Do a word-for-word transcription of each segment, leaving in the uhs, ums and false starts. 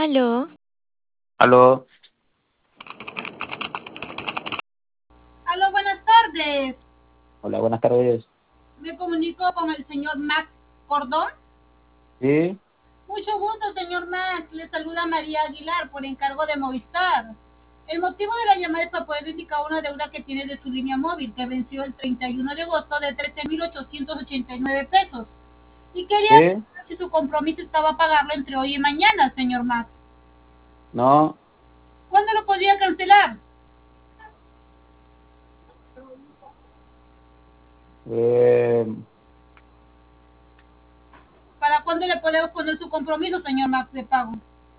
Aló, Aló, Aló, buenas tardes. hola, buenas tardes. Me comunico con el señor Max Cordón. Sí, Mucho gusto, señor Max. Le saluda María Aguilar por encargo de Movistar. El motivo de la llamada es para poder indicar una deuda que tiene de su línea móvil que venció el treinta y uno de agosto de trece mil ochocientos ochenta y nueve pesos. Y quería sí, saber si su compromiso estaba a pagarlo entre hoy y mañana, señor Max. no, ¿Cuándo lo podría cancelar? eh, ¿Para cuándo le podemos poner su compromiso, señor Max, de pago?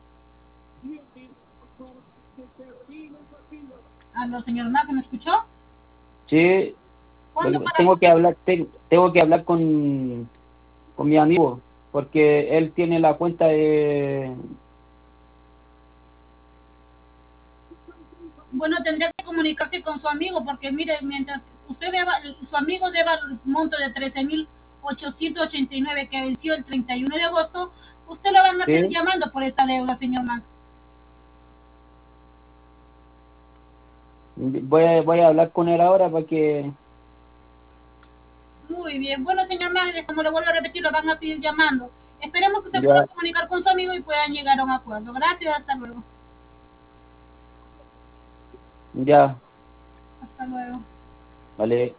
Aló, señor Max, ¿me escuchó? sí, ¿Cuándo lo- para tengo que hablar, te- tengo que hablar con, con mi amigo, porque él tiene la cuenta de, Bueno, tendría que comunicarse con su amigo, porque mire, mientras usted deba, su amigo deba el monto de trece mil ochocientos ochenta y nueve que venció el treinta y uno de agosto, usted lo van a estar sí, llamando por esa deuda, señor Max. voy a, voy a hablar con él ahora para que, Muy bien. Bueno, señor Max, como le vuelvo a repetir, lo van a seguir llamando. Esperemos que se pueda ya, comunicar con su amigo y puedan llegar a un acuerdo. Gracias, hasta luego. ya, Hasta luego. vale.